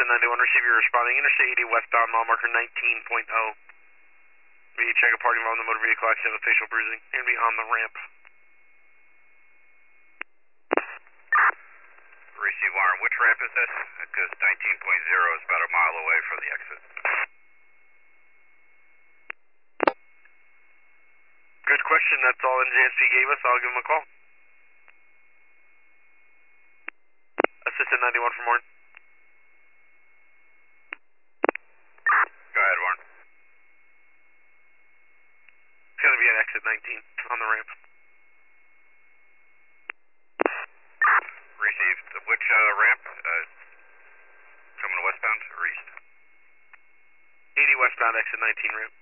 91, receive your responding Interstate 80 westbound, mile marker 19.0. We check a party involved in the motor vehicle accident with facial bruising. You're going to be on the ramp. Receive alarm. Which ramp is this? Because 19.0 is about a mile away from the exit. Good question. That's all NJSP gave us. I'll give him a call. Assistant 91 for Warren. Go ahead, Warren. It's going to be at exit 19 on the ramp. Received. Which ramp? Coming westbound or east? 80 westbound, exit 19 ramp.